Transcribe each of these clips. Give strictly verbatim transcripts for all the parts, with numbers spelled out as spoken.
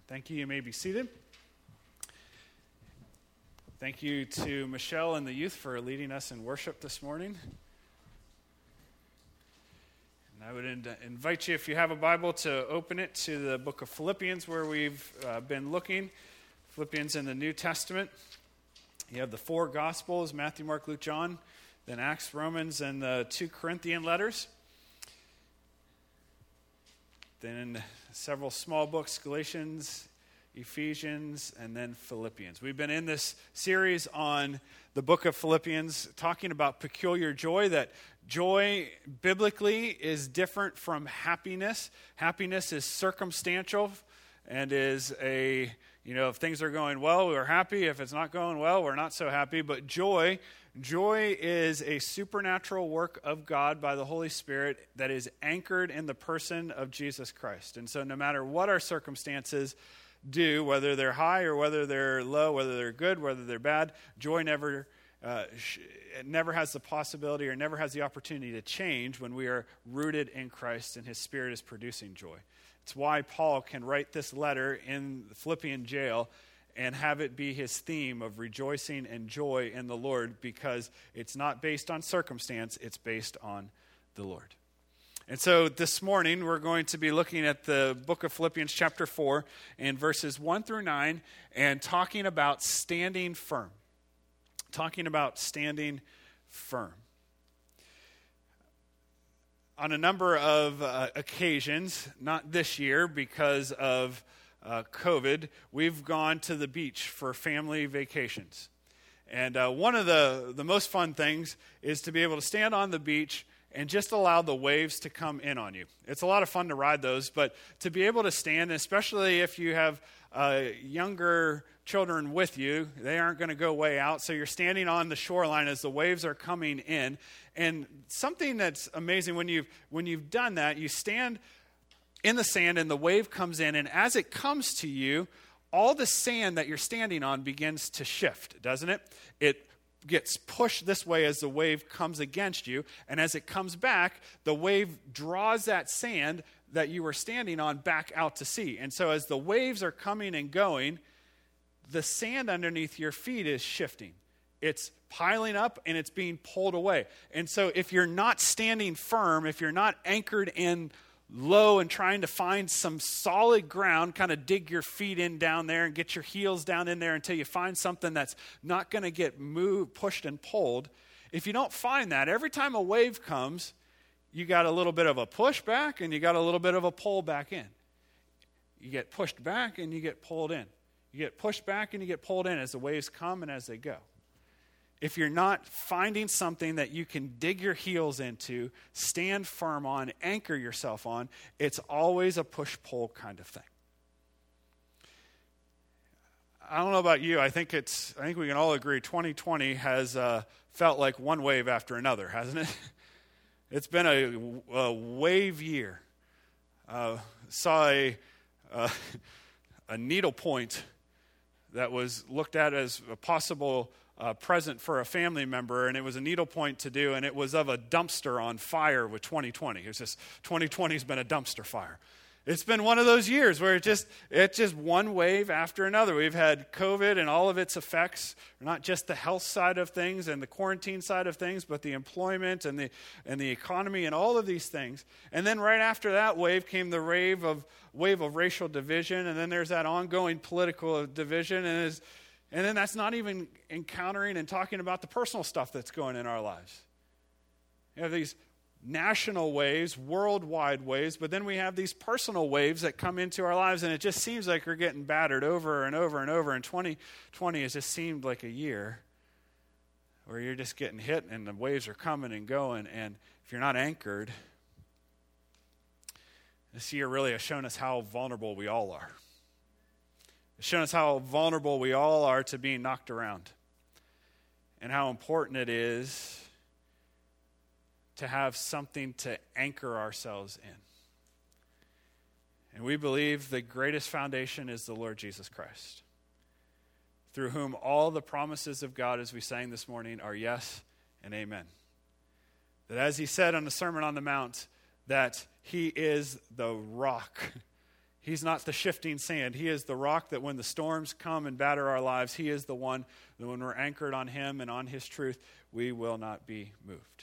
Thank you. You may be seated. Thank you to Michelle and the youth for leading us in worship this morning. And I would in- invite you, if you have a Bible, to open it to the book of Philippians, where we've uh, been looking. Philippians in the New Testament. You have the four Gospels, Matthew, Mark, Luke, John, then Acts, Romans, and the two Corinthian letters. Then several small books, Galatians, Ephesians, and then Philippians. We've been in this series on the book of Philippians, talking about peculiar joy, that joy biblically is different from happiness. Happiness is circumstantial and is a, you know, if things are going well, we're happy. If it's not going well, we're not so happy. But joy, joy is a supernatural work of God by the Holy Spirit that is anchored in the person of Jesus Christ. And so no matter what our circumstances do, whether they're high or whether they're low, whether they're good, whether they're bad, joy never uh, sh- it never has the possibility or never has the opportunity to change when we are rooted in Christ and His Spirit is producing joy. It's why Paul can write this letter in the Philippian jail and have it be his theme of rejoicing and joy in the Lord, because it's not based on circumstance, it's based on the Lord. And so this morning we're going to be looking at the book of Philippians chapter four and verses one through nine and talking about standing firm. Talking about standing firm. On a number of uh, occasions, not this year because of uh, COVID, we've gone to the beach for family vacations. And uh, one of the, the most fun things is to be able to stand on the beach and just allow the waves to come in on you. It's a lot of fun to ride those, but to be able to stand, especially if you have uh, younger children with you, they aren't going to go way out, so you're standing on the shoreline as the waves are coming in. And something that's amazing, when you've, when you've done that, you stand in the sand and the wave comes in, and as it comes to you, all the sand that you're standing on begins to shift, doesn't it? It gets pushed this way as the wave comes against you, and as it comes back, the wave draws that sand that you were standing on back out to sea. And so as the waves are coming and going, the sand underneath your feet is shifting. It's piling up and it's being pulled away. And so if you're not standing firm, if you're not anchored in low and trying to find some solid ground, kind of dig your feet in down there and get your heels down in there until you find something that's not going to get moved, pushed and pulled. If you don't find that, every time a wave comes, you got a little bit of a push back and you got a little bit of a pull back in. You get pushed back and you get pulled in. You get pushed back and you get pulled in as the waves come and as they go. If you're not finding something that you can dig your heels into, stand firm on, anchor yourself on, it's always a push-pull kind of thing. I don't know about you. I think it's. I think we can all agree twenty twenty has uh, felt like one wave after another, hasn't it? It's been a, a wave year. Uh, saw a, uh, a needle point that was looked at as a possible uh, present for a family member, and it was a needlepoint to do, and it was of a dumpster on fire with twenty twenty. It was just, twenty twenty has been a dumpster fire. It's been one of those years where it just, it's just one wave after another. We've had COVID and all of its effects, not just the health side of things and the quarantine side of things, but the employment and the and the economy and all of these things. And then right after that wave came the wave of wave of racial division, and then there's that ongoing political division, and is, and then that's not even encountering and talking about the personal stuff that's going in our lives. You have these national waves, worldwide waves, but then we have these personal waves that come into our lives, and it just seems like we're getting battered over and over and over, and twenty twenty has just seemed like a year where you're just getting hit and the waves are coming and going, and if you're not anchored, this year really has shown us how vulnerable we all are. It's shown us how vulnerable we all are to being knocked around, and how important it is to have something to anchor ourselves in. And we believe the greatest foundation is the Lord Jesus Christ, through whom all the promises of God, as we sang this morning, are yes and amen. That as he said on the Sermon on the Mount, that he is the rock. He's not the shifting sand. He is the rock that when the storms come and batter our lives, he is the one that when we're anchored on him and on his truth, we will not be moved.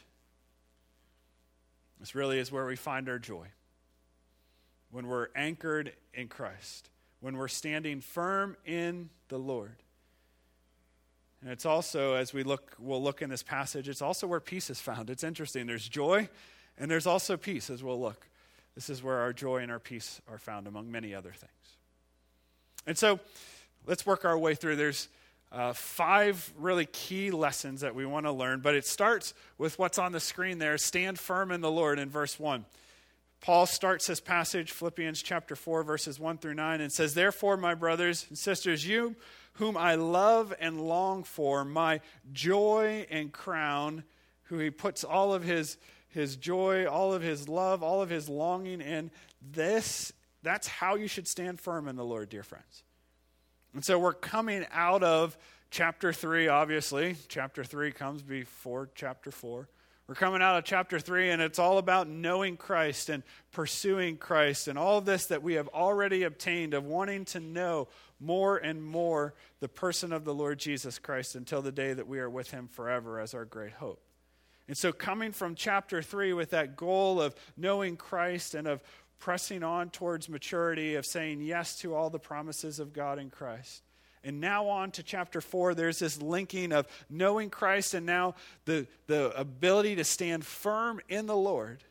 This really is where we find our joy. When we're anchored in Christ. When we're standing firm in the Lord. And it's also, as we look, we'll look in this passage, it's also where peace is found. It's interesting. There's joy and there's also peace as we'll look. This is where our joy and our peace are found, among many other things. And so, let's work our way through. There's uh, five really key lessons that we want to learn, but it starts with what's on the screen there. Stand firm in the Lord in verse one. Paul starts this passage, Philippians chapter four, verses one through nine, and says, "Therefore, my brothers and sisters, you whom I love and long for, my joy and crown," who he puts all of his his joy, all of his love, all of his longing in. This, that's how you should stand firm in the Lord, dear friends. And so we're coming out of chapter three, obviously. Chapter three comes before chapter four. We're coming out of chapter three, and it's all about knowing Christ and pursuing Christ and all of this that we have already obtained of wanting to know more and more the person of the Lord Jesus Christ until the day that we are with him forever as our great hope. And so coming from chapter three with that goal of knowing Christ and of pressing on towards maturity, of saying yes to all the promises of God in Christ. And now on to chapter four, there's this linking of knowing Christ and now the, the ability to stand firm in the Lord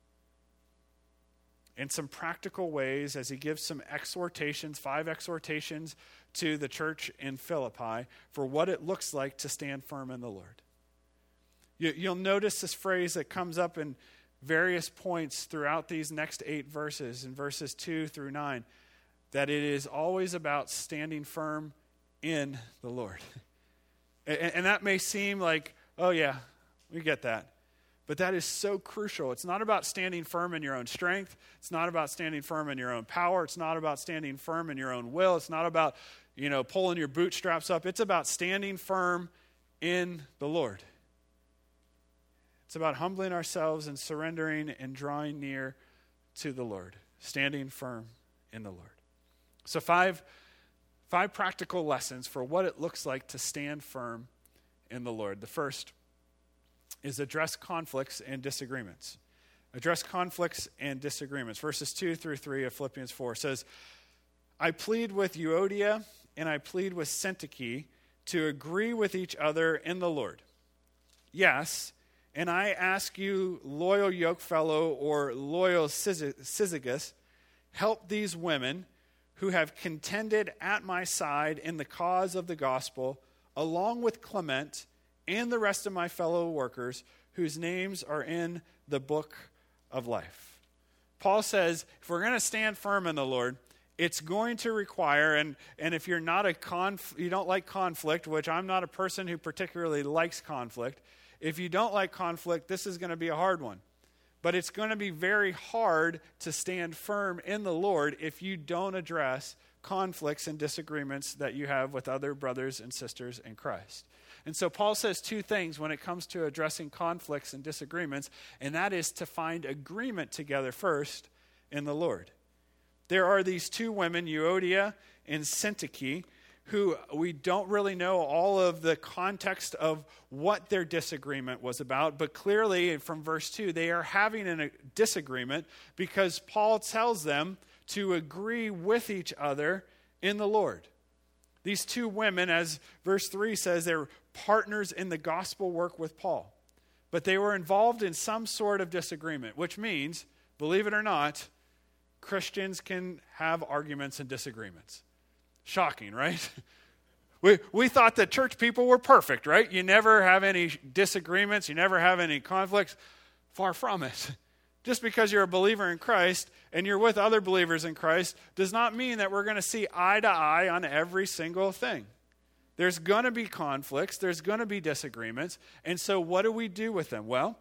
in some practical ways as he gives some exhortations, five exhortations to the church in Philippi for what it looks like to stand firm in the Lord. You'll notice this phrase that comes up in various points throughout these next eight verses, in verses two through nine, that it is always about standing firm in the Lord. And that may seem like, oh yeah, we get that. But that is so crucial. It's not about standing firm in your own strength. It's not about standing firm in your own power. It's not about standing firm in your own will. It's not about, you know, pulling your bootstraps up. It's about standing firm in the Lord. It's about humbling ourselves and surrendering and drawing near to the Lord, standing firm in the Lord. So five, five practical lessons for what it looks like to stand firm in the Lord. The first is address conflicts and disagreements. Address conflicts and disagreements. Verses two through three of Philippians four says, "I plead with Euodia and I plead with Syntyche to agree with each other in the Lord. Yes, and I ask you, loyal yokefellow or loyal Syzygus, help these women who have contended at my side in the cause of the gospel, along with Clement and the rest of my fellow workers whose names are in the book of life." Paul says, if we're going to stand firm in the Lord, it's going to require, and, and if you're not a conf, you don't like conflict, which I'm not a person who particularly likes conflict. If you don't like conflict, this is going to be a hard one. But it's going to be very hard to stand firm in the Lord if you don't address conflicts and disagreements that you have with other brothers and sisters in Christ. And so Paul says two things when it comes to addressing conflicts and disagreements, and that is to find agreement together first in the Lord. There are these two women, Euodia and Syntyche, who we don't really know all of the context of what their disagreement was about, but clearly from verse two, they are having a disagreement because Paul tells them to agree with each other in the Lord. These two women, as verse three says, they're partners in the gospel work with Paul, but they were involved in some sort of disagreement, which means, believe it or not, Christians can have arguments and disagreements. Shocking, right? We we thought that church people were perfect, right? You never have any disagreements. You never have any conflicts. Far from it. Just because you're a believer in Christ and you're with other believers in Christ does not mean that we're going to see eye to eye on every single thing. There's going to be conflicts. There's going to be disagreements. And so what do we do with them? Well,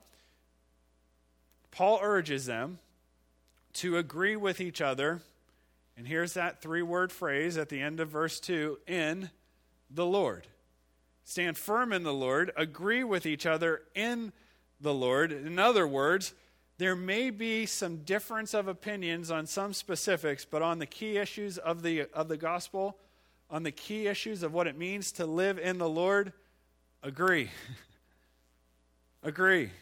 Paul urges them to agree with each other. And here's that three-word phrase at the end of verse two, in the Lord. Stand firm in the Lord, agree with each other in the Lord. In other words, There may be some difference of opinions on some specifics, but on the key issues of the of the gospel, on the key issues of what it means to live in the Lord, agree. Agree.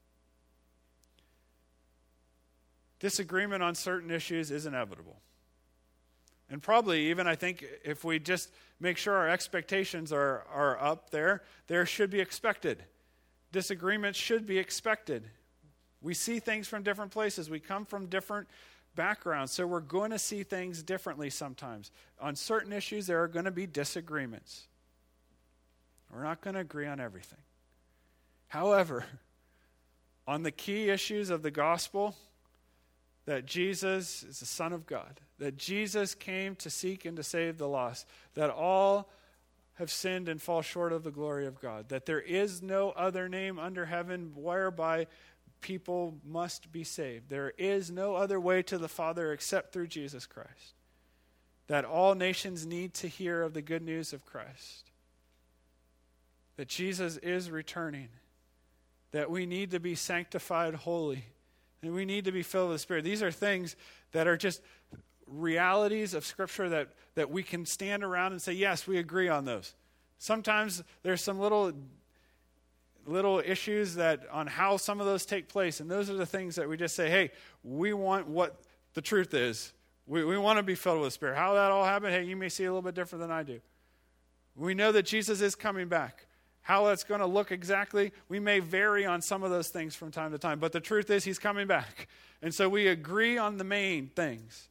Disagreement on certain issues is inevitable. And probably even, I think, if we just make sure our expectations are, are up there, there should be expected. Disagreements should be expected. We see things from different places. We come from different backgrounds, so we're going to see things differently sometimes. On certain issues, there are going to be disagreements. We're not going to agree on everything. However, on the key issues of the gospel, that Jesus is the Son of God, that Jesus came to seek and to save the lost, that all have sinned and fall short of the glory of God, that there is no other name under heaven whereby people must be saved. There is no other way to the Father except through Jesus Christ, that all nations need to hear of the good news of Christ, that Jesus is returning, that we need to be sanctified holy, and we need to be filled with the Spirit. These are things that are just realities of Scripture that, that we can stand around and say, yes, we agree on those. Sometimes there's some little little issues that on how some of those take place, and those are the things that we just say, hey, we want what the truth is. We, we want to be filled with the Spirit. How that all happened, hey, you may see a little bit different than I do. We know that Jesus is coming back. How that's going to look exactly, we may vary on some of those things from time to time. But the truth is, he's coming back. And so we agree on the main things.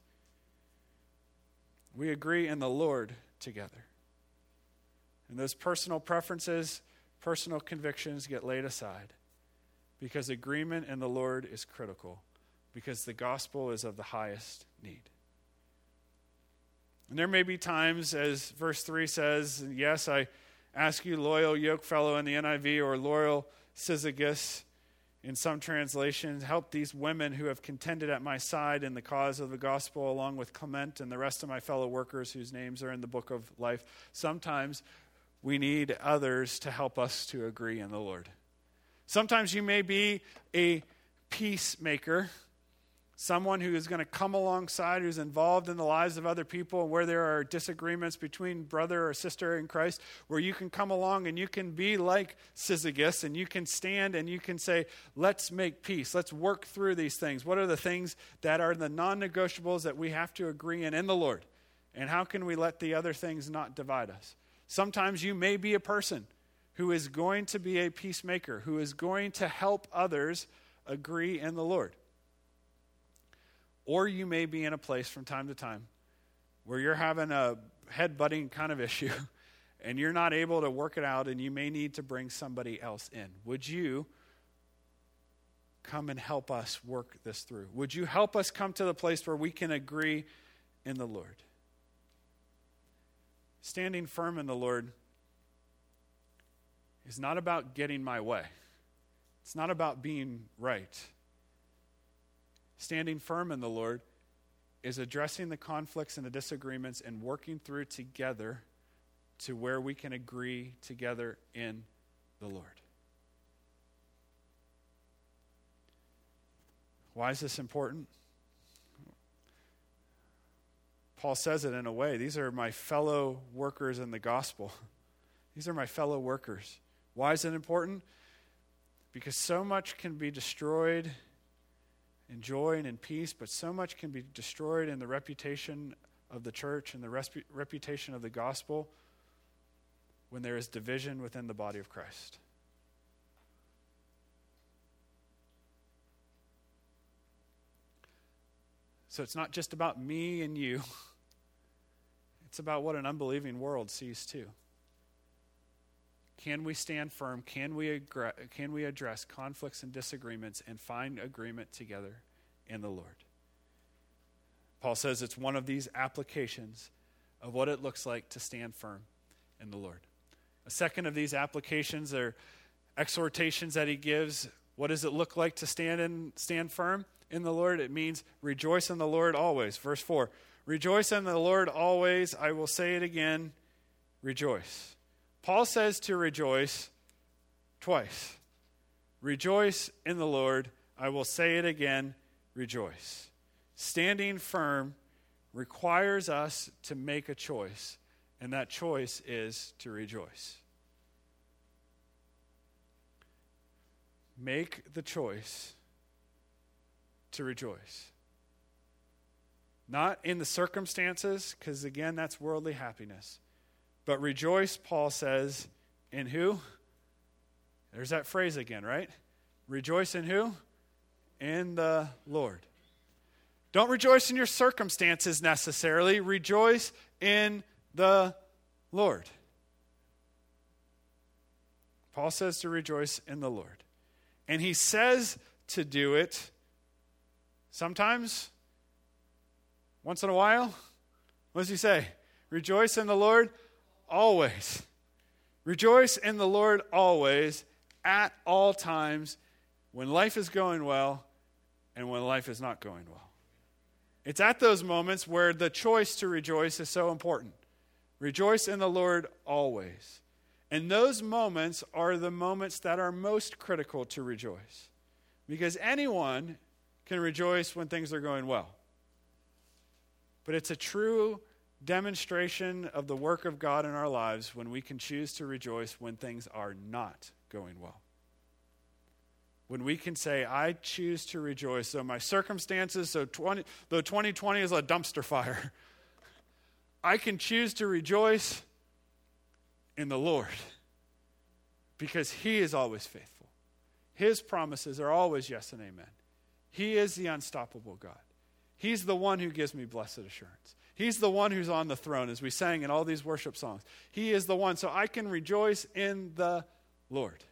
We agree in the Lord together. And those personal preferences, personal convictions get laid aside. Because agreement in the Lord is critical. Because the gospel is of the highest need. And there may be times, as verse three says, yes, I ask you, loyal yokefellow in the N I V, or loyal Syzygus in some translations, help these women who have contended at my side in the cause of the gospel, along with Clement and the rest of my fellow workers whose names are in the book of life. Sometimes we need others to help us to agree in the Lord. Sometimes you may be a peacemaker, someone who is going to come alongside, who's involved in the lives of other people, where there are disagreements between brother or sister in Christ, where you can come along and you can be like Syzygus, and you can stand and you can say, let's make peace. Let's work through these things. What are the things that are the non-negotiables that we have to agree in in the Lord? And how can we let the other things not divide us? Sometimes you may be a person who is going to be a peacemaker, who is going to help others agree in the Lord. Or you may be in a place from time to time where you're having a head-butting kind of issue and you're not able to work it out, and you may need to bring somebody else in. Would you come and help us work this through? Would you help us come to the place where we can agree in the Lord? Standing firm in the Lord is not about getting my way. It's not about being right. Standing firm in the Lord is addressing the conflicts and the disagreements and working through together to where we can agree together in the Lord. Why is this important? Paul says it in a way. These are my fellow workers in the gospel. These are my fellow workers. Why is it important? Because so much can be destroyed in joy and in peace, but so much can be destroyed in the reputation of the church and the resp- reputation of the gospel when there is division within the body of Christ. So it's not just about me and you. It's about what an unbelieving world sees too. Can we stand firm? Can we aggr- can we address conflicts and disagreements and find agreement together in the Lord? Paul says it's one of these applications of what it looks like to stand firm in the Lord. A second of these applications are exhortations that he gives. What does it look like to stand in, stand firm in the Lord? It means rejoice in the Lord always. Verse four, rejoice in the Lord always. I will say it again, rejoice. Paul says to rejoice twice. Rejoice in the Lord. I will say it again, rejoice. Standing firm requires us to make a choice, and that choice is to rejoice. Make the choice to rejoice. Not in the circumstances, because again, that's worldly happiness. But rejoice, Paul says, in who? There's that phrase again, right? Rejoice in who? In the Lord. Don't rejoice in your circumstances necessarily. Rejoice in the Lord. Paul says to rejoice in the Lord. And he says to do it sometimes, once in a while. What does he say? Rejoice in the Lord always. Rejoice in the Lord always, at all times, when life is going well and when life is not going well. It's at those moments where the choice to rejoice is so important. Rejoice in the Lord always. And those moments are the moments that are most critical to rejoice. Because anyone can rejoice when things are going well. But it's a true demonstration of the work of God in our lives when we can choose to rejoice when things are not going well. When we can say, I choose to rejoice, though my circumstances, so twenty, though twenty twenty is a dumpster fire, I can choose to rejoice in the Lord because he is always faithful. His promises are always yes and amen. He is the unstoppable God. He's the one who gives me blessed assurance. He's the one who's on the throne, as we sang in all these worship songs. He is the one, so I can rejoice in the Lord.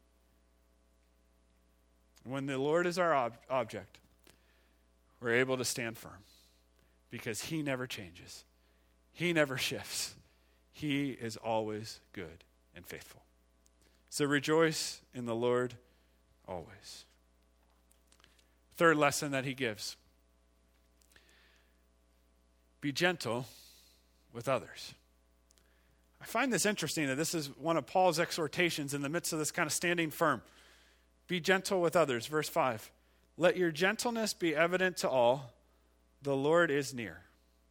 When the Lord is our ob- object, we're able to stand firm because he never changes. He never shifts. He is always good and faithful. So rejoice in the Lord always. Third lesson that he gives. Be gentle with others. I find this interesting that this is one of Paul's exhortations in the midst of this kind of standing firm. Be gentle with others. Verse five. Let your gentleness be evident to all. The Lord is near.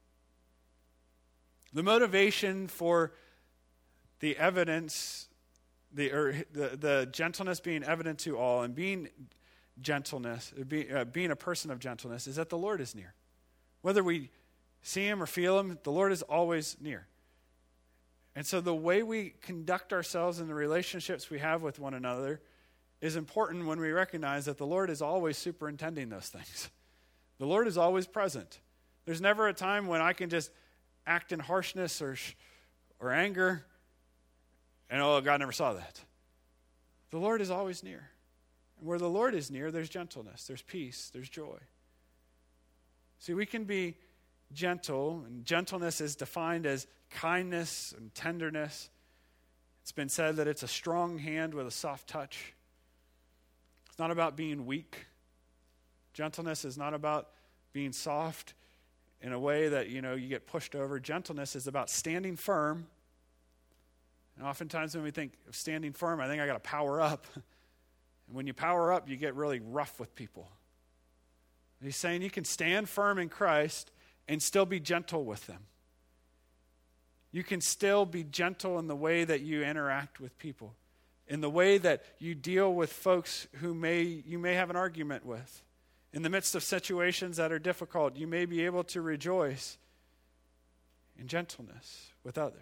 The motivation for the evidence, the, or the, the gentleness being evident to all and being gentleness, be, uh, being a person of gentleness is that the Lord is near. Whether we see him or feel him, the Lord is always near. And so the way we conduct ourselves in the relationships we have with one another is important when we recognize that the Lord is always superintending those things. The Lord is always present. There's never a time when I can just act in harshness or or anger and, oh, God never saw that. The Lord is always near. And where the Lord is near, there's gentleness, there's peace, there's joy. See, we can be gentle, and gentleness is defined as kindness and tenderness. It's been said that it's a strong hand with a soft touch. It's not about being weak. Gentleness is not about being soft in a way that, you know, you get pushed over. Gentleness is about standing firm. And oftentimes when we think of standing firm, I think I got to power up. And when you power up, you get really rough with people. He's saying you can stand firm in Christ and still be gentle with them. You can still be gentle in the way that you interact with people, in the way that you deal with folks who may you may have an argument with. In the midst of situations that are difficult, you may be able to rejoice in gentleness with others.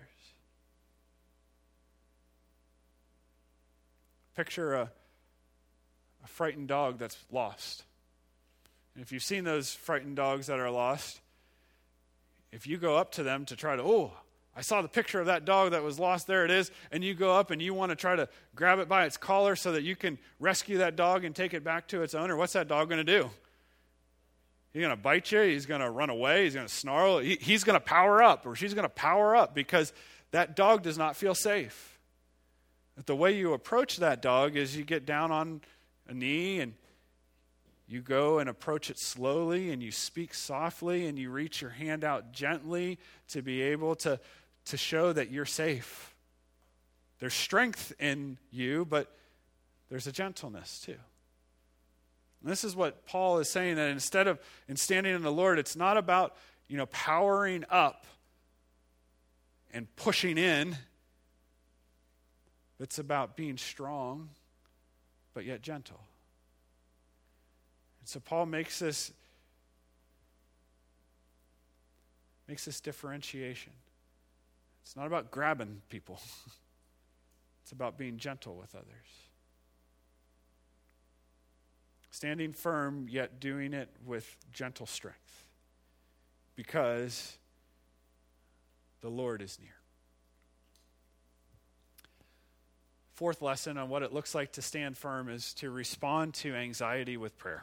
Picture a, a frightened dog that's lost. And if you've seen those frightened dogs that are lost, if you go up to them to try to, oh, I saw the picture of that dog that was lost, there it is, and you go up and you want to try to grab it by its collar so that you can rescue that dog and take it back to its owner, what's that dog going to do? He's going to bite you, he's going to run away, he's going to snarl, he, he's going to power up, or she's going to power up because that dog does not feel safe. But the way you approach that dog is you get down on a knee and you go and approach it slowly and you speak softly and you reach your hand out gently to be able to, to show that you're safe. There's strength in you, but there's a gentleness too. And this is what Paul is saying, that instead of in standing in the Lord, it's not about, you know, powering up and pushing in. It's about being strong, but yet gentle. And so Paul makes this makes this differentiation. It's not about grabbing people. It's about being gentle with others. Standing firm, yet doing it with gentle strength. Because the Lord is near. Fourth lesson on what it looks like to stand firm is to respond to anxiety with prayer.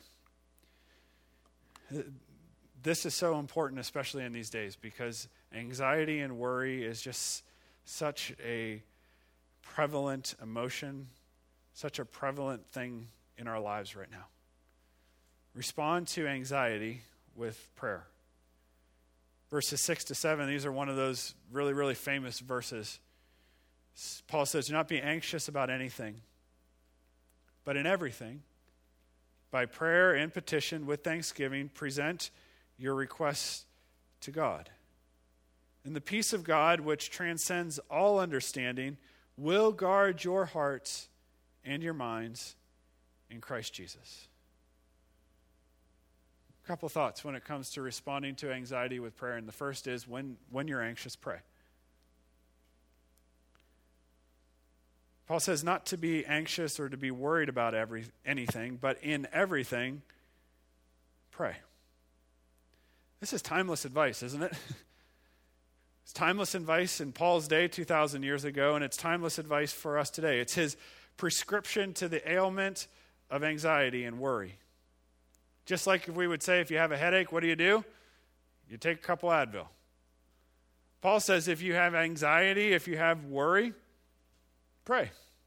This is so important, especially in these days, because anxiety and worry is just such a prevalent emotion, such a prevalent thing in our lives right now. Respond to anxiety with prayer. Verses six to seven, these are one of those really, really famous verses. Paul says, do not be anxious about anything, but in everything, by prayer and petition with thanksgiving, present your requests to God. And the peace of God, which transcends all understanding, will guard your hearts and your minds in Christ Jesus. A couple thoughts when it comes to responding to anxiety with prayer. And the first is, when, when you're anxious, pray. Paul says not to be anxious or to be worried about every anything, but in everything, pray. This is timeless advice, isn't it? It's timeless advice in Paul's day two thousand years ago, and it's timeless advice for us today. It's his prescription to the ailment of anxiety and worry. Just like if we would say, if you have a headache, what do you do? You take a couple Advil. Paul says if you have anxiety, if you have worry, pray.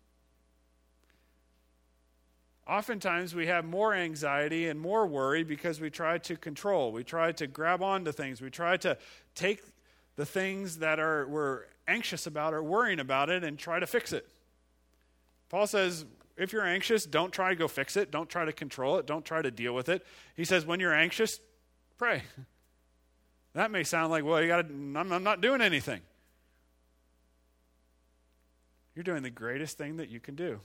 Oftentimes we have more anxiety and more worry because we try to control. We try to grab onto things. We try to take the things that are we're anxious about or worrying about it and try to fix it. Paul says, if you're anxious, don't try to go fix it. Don't try to control it. Don't try to deal with it. He says, when you're anxious, pray. That may sound like, well, you got to. I'm, I'm not doing anything. You're doing the greatest thing that you can do.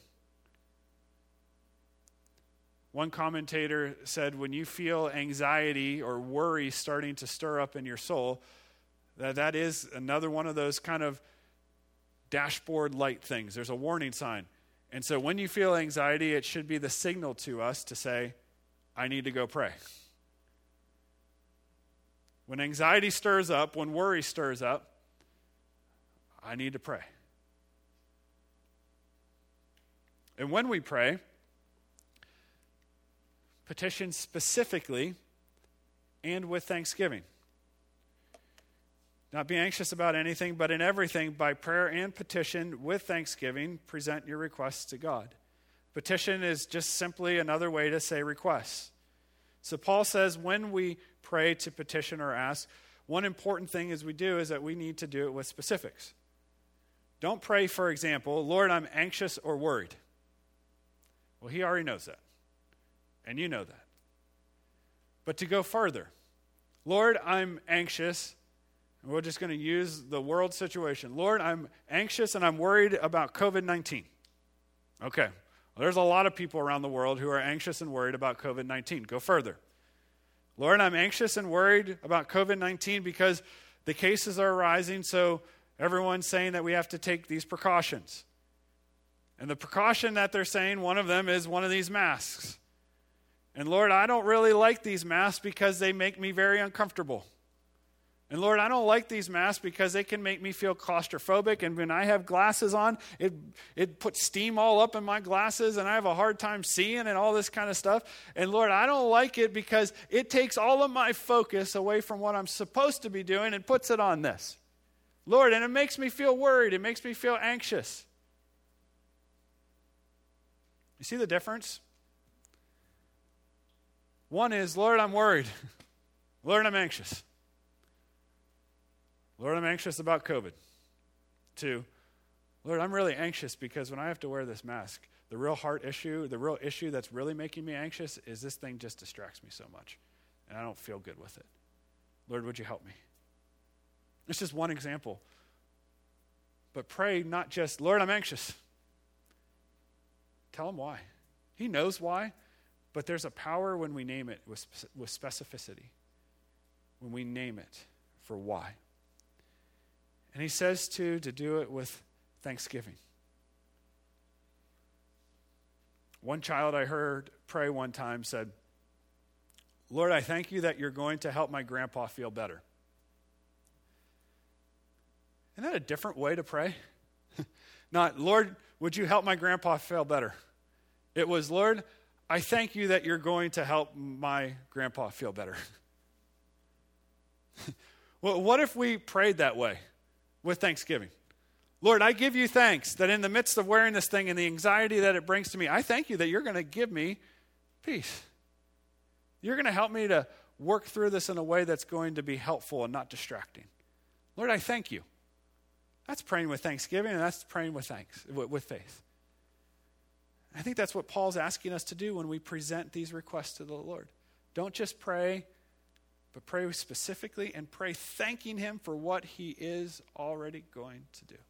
One commentator said, when you feel anxiety or worry starting to stir up in your soul, that that is another one of those kind of dashboard light things. There's a warning sign. And so when you feel anxiety, it should be the signal to us to say, I need to go pray. When anxiety stirs up, when worry stirs up, I need to pray. And when we pray, petition specifically and with thanksgiving. Not be anxious about anything, but in everything, by prayer and petition with thanksgiving, present your requests to God. Petition is just simply another way to say requests. So Paul says when we pray to petition or ask, one important thing is we do is that we need to do it with specifics. Don't pray, for example, Lord, I'm anxious or worried. Well, he already knows that. And you know that. But to go further, Lord, I'm anxious. And we're just going to use the world situation. Lord, I'm anxious and I'm worried about covid nineteen. Okay. Well, there's a lot of people around the world who are anxious and worried about covid nineteen. Go further. Lord, I'm anxious and worried about covid nineteen because the cases are rising, so everyone's saying that we have to take these precautions. And the precaution that they're saying, one of them is one of these masks. And Lord, I don't really like these masks because they make me very uncomfortable. And Lord, I don't like these masks because they can make me feel claustrophobic. And when I have glasses on, it it puts steam all up in my glasses and I have a hard time seeing and all this kind of stuff. And Lord, I don't like it because it takes all of my focus away from what I'm supposed to be doing and puts it on this. Lord, and it makes me feel worried. It makes me feel anxious. You see the difference? One is, Lord, I'm worried. Lord, I'm anxious. Lord, I'm anxious about COVID. Two, Lord, I'm really anxious because when I have to wear this mask, The real heart issue, the real issue that's really making me anxious is this thing just distracts me so much, and I don't feel good with it. Lord, would you help me? It's just one example. But pray not just, Lord, I'm anxious. Tell him why. He knows why, but there's a power when we name it with, with specificity, when we name it for why. And he says, too, to do it with thanksgiving. One child I heard pray one time said, Lord, I thank you that you're going to help my grandpa feel better. Isn't that a different way to pray? Not, Lord, would you help my grandpa feel better? It was, Lord, I thank you that you're going to help my grandpa feel better. Well, what if we prayed that way with thanksgiving? Lord, I give you thanks that in the midst of wearing this thing and the anxiety that it brings to me, I thank you that you're going to give me peace. You're going to help me to work through this in a way that's going to be helpful and not distracting. Lord, I thank you. That's praying with thanksgiving, and that's praying with thanks, with faith. I think that's what Paul's asking us to do when we present these requests to the Lord. Don't just pray, but pray specifically and pray thanking him for what he is already going to do.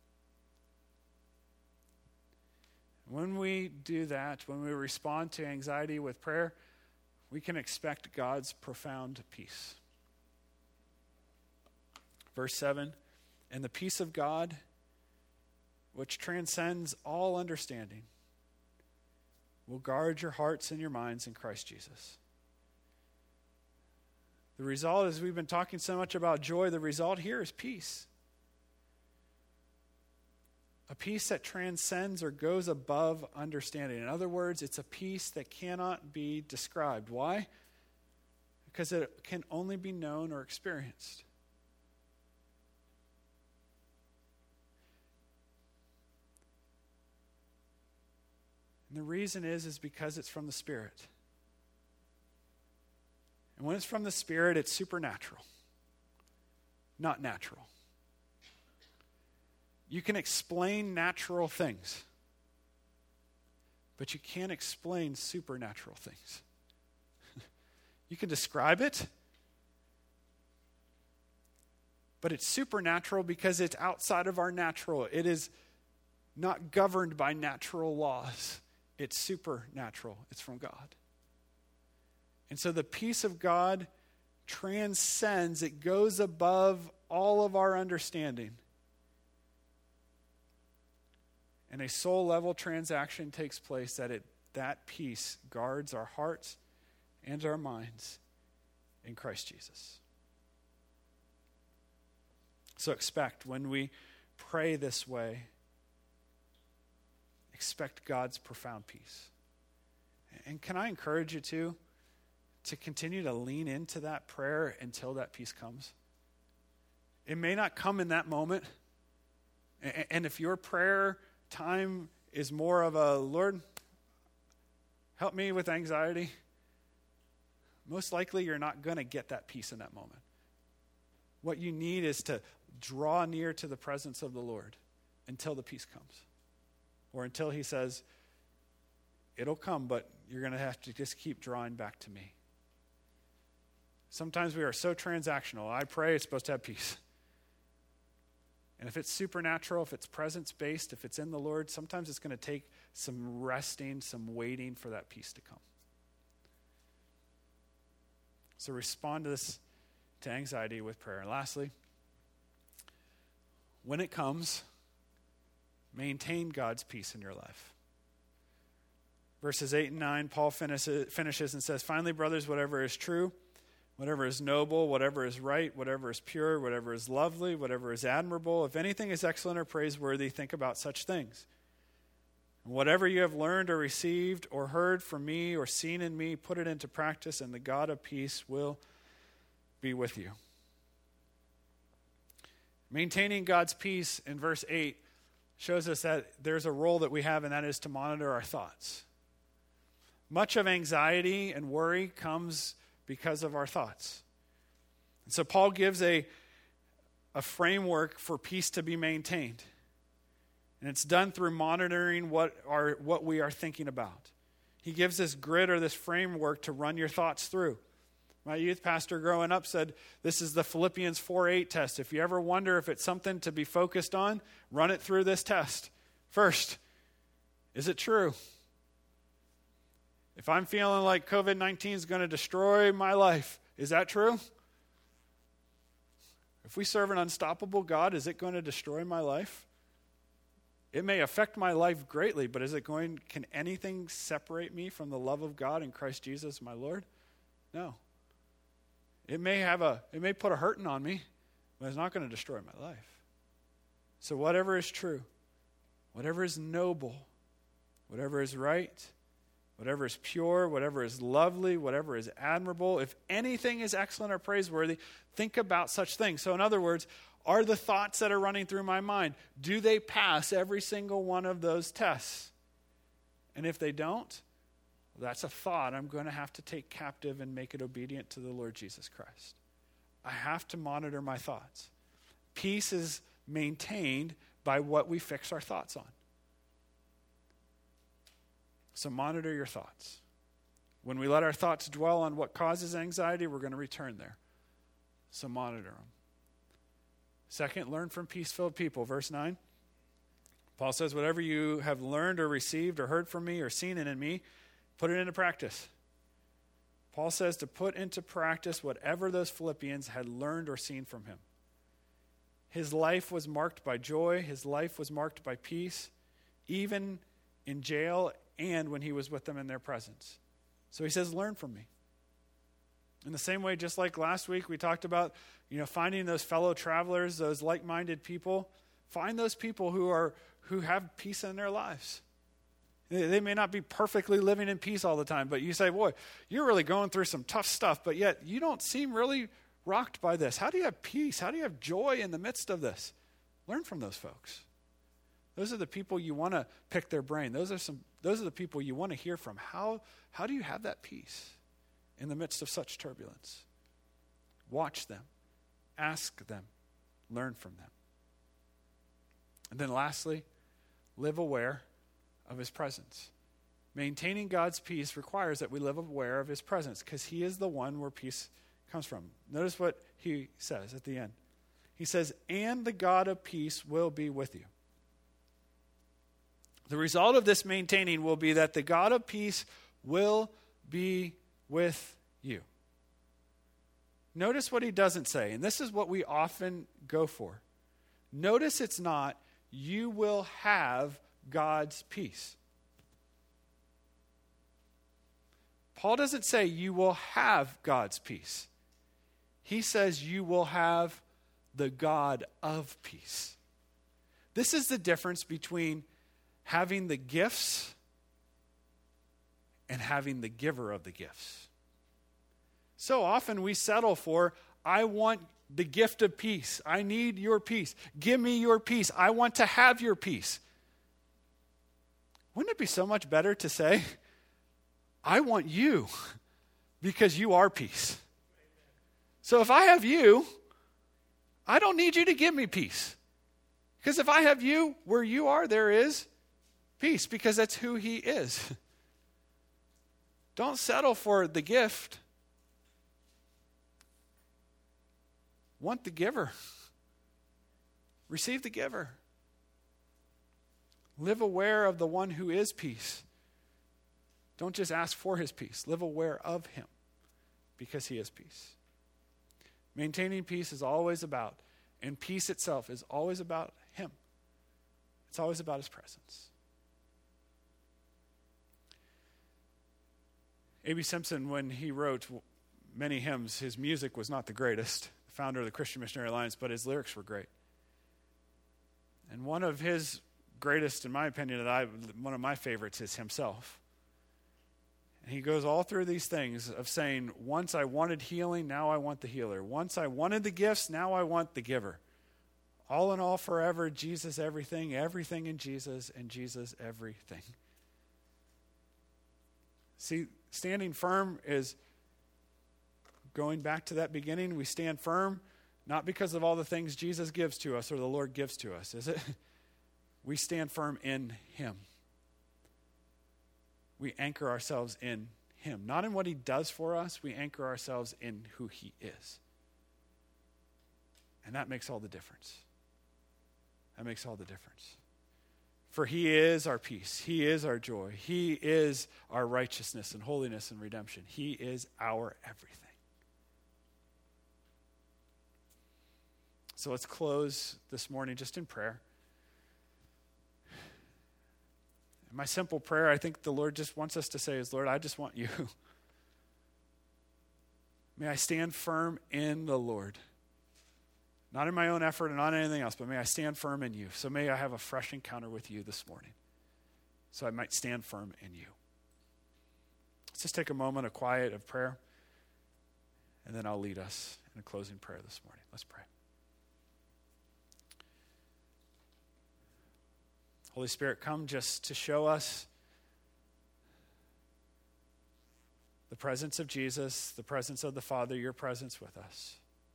When we do that, when we respond to anxiety with prayer, we can expect God's profound peace. Verse seven, and the peace of God, which transcends all understanding, will guard your hearts and your minds in Christ Jesus. The result is, we've been talking so much about joy, the result here is peace. A peace that transcends or goes above understanding. In other words, it's a peace that cannot be described. Why? Because it can only be known or experienced. And the reason is, is because it's from the Spirit. And when it's from the Spirit, it's supernatural, not natural. You can explain natural things, but you can't explain supernatural things. You can describe it, but it's supernatural because it's outside of our natural. It is not governed by natural laws. It's supernatural. It's from God. And so the peace of God transcends, it goes above all of our understanding. And a soul level transaction takes place that it that peace guards our hearts and our minds in Christ Jesus. So expect, when we pray this way, expect God's profound peace. And can I encourage you to, to continue to lean into that prayer until that peace comes? It may not come in that moment. And if your prayer time is more of a, Lord, help me with anxiety, most likely you're not going to get that peace in that moment. What you need is to draw near to the presence of the Lord until the peace comes. Or until he says, it'll come, but you're going to have to just keep drawing back to me. Sometimes we are so transactional. I pray, it's supposed to have peace. And if it's supernatural, if it's presence-based, if it's in the Lord, sometimes it's going to take some resting, some waiting for that peace to come. So respond to this, to anxiety with prayer. And lastly, when it comes, maintain God's peace in your life. Verses eight and nine, Paul finishes, finishes and says, finally, brothers, whatever is true, whatever is noble, whatever is right, whatever is pure, whatever is lovely, whatever is admirable, if anything is excellent or praiseworthy, think about such things. And whatever you have learned or received or heard from me or seen in me, put it into practice, and the God of peace will be with you. Maintaining God's peace in verse eight shows us that there's a role that we have, and that is to monitor our thoughts. Much of anxiety and worry comes because of our thoughts. And so Paul gives a, a framework for peace to be maintained. And it's done through monitoring what are what we are thinking about. He gives this grid or this framework to run your thoughts through. My youth pastor growing up said, this is the Philippians four eight test. If you ever wonder if it's something to be focused on, run it through this test. First, is it true? If I'm feeling like covid nineteen is going to destroy my life, is that true? If we serve an unstoppable God, is it going to destroy my life? It may affect my life greatly, but is it going, can anything separate me from the love of God in Christ Jesus, my Lord? No. It may have a, it may put a hurting on me, but it's not going to destroy my life. So whatever is true, whatever is noble, whatever is right, whatever is pure, whatever is lovely, whatever is admirable, if anything is excellent or praiseworthy, think about such things. So in other words, are the thoughts that are running through my mind, do they pass every single one of those tests? And if they don't, that's a thought I'm going to have to take captive and make it obedient to the Lord Jesus Christ. I have to monitor my thoughts. Peace is maintained by what we fix our thoughts on. So monitor your thoughts. When we let our thoughts dwell on what causes anxiety, we're going to return there. So monitor them. Second, learn from peace-filled people. Verse nine. Paul says, whatever you have learned or received or heard from me or seen it in me, put it into practice. Paul says to put into practice whatever those Philippians had learned or seen from him. His life was marked by joy. His life was marked by peace, even in jail and when he was with them in their presence. So he says, learn from me. In the same way, just like last week, we talked about, you know, finding those fellow travelers, those like-minded people. Find those people who are who have peace in their lives. They, they may not be perfectly living in peace all the time, but you say, boy, you're really going through some tough stuff, but yet you don't seem really rocked by this. How do you have peace? How do you have joy in the midst of this? Learn from those folks. Those are the people you want to pick their brain. Those are some. Those are the people you want to hear from. How, how do you have that peace in the midst of such turbulence? Watch them. Ask them. Learn from them. And then lastly, live aware of his presence. Maintaining God's peace requires that we live aware of his presence because he is the one where peace comes from. Notice what he says at the end. He says, and the God of peace will be with you. The result of this maintaining will be that the God of peace will be with you. Notice what he doesn't say, and this is what we often go for. Notice it's not, you will have God's peace. Paul doesn't say you will have God's peace. He says you will have the God of peace. This is the difference between having the gifts and having the giver of the gifts. So often we settle for, I want the gift of peace. I need your peace. Give me your peace. I want to have your peace. Wouldn't it be so much better to say, I want you because you are peace. So if I have you, I don't need you to give me peace. Because if I have you, where you are, there is peace, because that's who he is. Don't settle for the gift. Want the giver. Receive the giver. Live aware of the one who is peace. Don't just ask for his peace. Live aware of him because he is peace. Maintaining peace is always about, and peace itself is always about him. It's always about his presence. A B Simpson, when he wrote many hymns, his music was not the greatest, the founder of the Christian Missionary Alliance, but his lyrics were great. And one of his greatest, in my opinion, that I, one of my favorites is himself. And he goes all through these things of saying, once I wanted healing, now I want the healer. Once I wanted the gifts, now I want the giver. All in all, forever, Jesus everything, everything in Jesus, and Jesus everything. See, standing firm is going back to that beginning. We stand firm not because of all the things Jesus gives to us or the Lord gives to us, is it? We stand firm in him. We anchor ourselves in him. Not in what he does for us, we anchor ourselves in who he is. And that makes all the difference. That makes all the difference. For he is our peace. He is our joy. He is our righteousness and holiness and redemption. He is our everything. So let's close this morning just in prayer. And my simple prayer, I think the Lord just wants us to say is, Lord, I just want you. May I stand firm in the Lord. Not in my own effort and not anything else, but may I stand firm in you. So may I have a fresh encounter with you this morning, so I might stand firm in you. Let's just take a moment of quiet, of prayer, and then I'll lead us in a closing prayer this morning. Let's pray. Holy Spirit, come just to show us the presence of Jesus, the presence of the Father, your presence with us.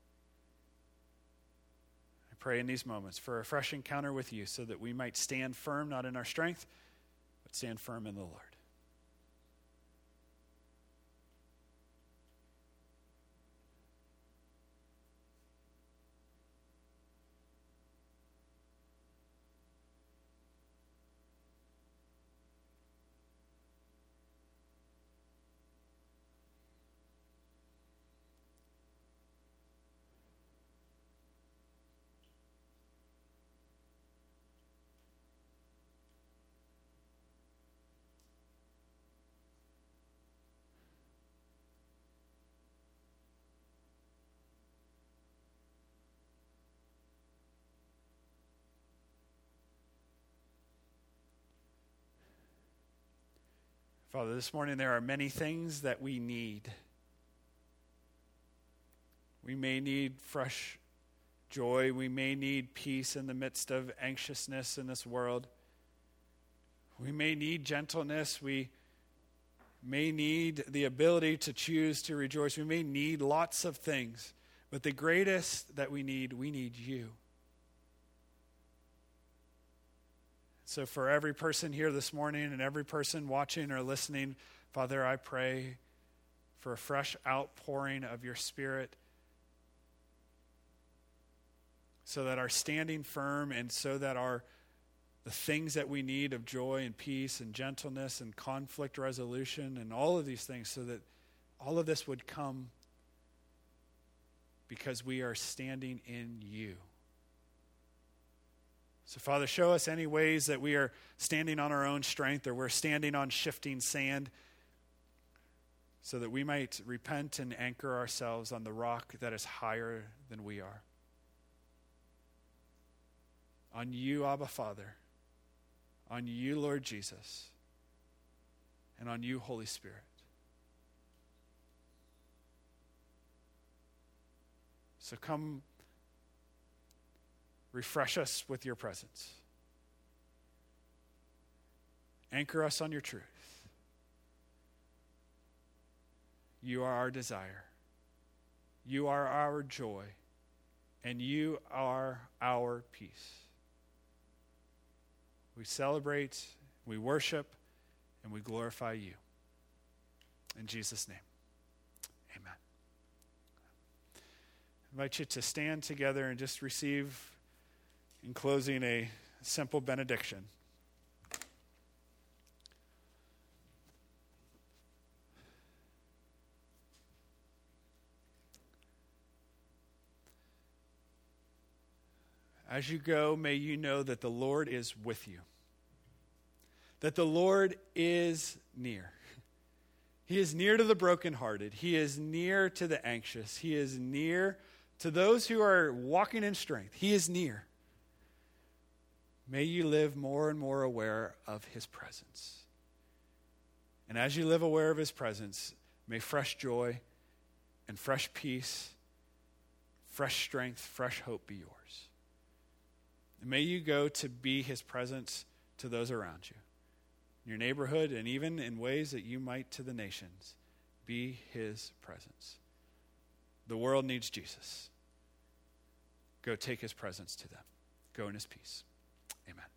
I pray in these moments for a fresh encounter with you so that we might stand firm, not in our strength, but stand firm in the Lord. Father, this morning there are many things that we need. We may need fresh joy. We may need peace in the midst of anxiousness in this world. We may need gentleness. We may need the ability to choose to rejoice. We may need lots of things. But the greatest that we need, we need you. So for every person here this morning and every person watching or listening, Father, I pray for a fresh outpouring of your Spirit so that our standing firm and so that our the things that we need of joy and peace and gentleness and conflict resolution and all of these things, so that all of this would come because we are standing in you. So, Father, show us any ways that we are standing on our own strength or we're standing on shifting sand so that we might repent and anchor ourselves on the rock that is higher than we are. On you, Abba Father. On you, Lord Jesus. And on you, Holy Spirit. So come refresh us with your presence. Anchor us on your truth. You are our desire. You are our joy. And you are our peace. We celebrate, we worship, and we glorify you. In Jesus' name, amen. I invite you to stand together and just receive, in closing, a simple benediction. As you go, may you know that the Lord is with you. That the Lord is near. He is near to the brokenhearted. He is near to the anxious. He is near to those who are walking in strength. He is near. May you live more and more aware of his presence. And as you live aware of his presence, may fresh joy and fresh peace, fresh strength, fresh hope be yours. And may you go to be his presence to those around you, in your neighborhood, and even in ways that you might to the nations. Be his presence. The world needs Jesus. Go take his presence to them. Go in his peace. Amen.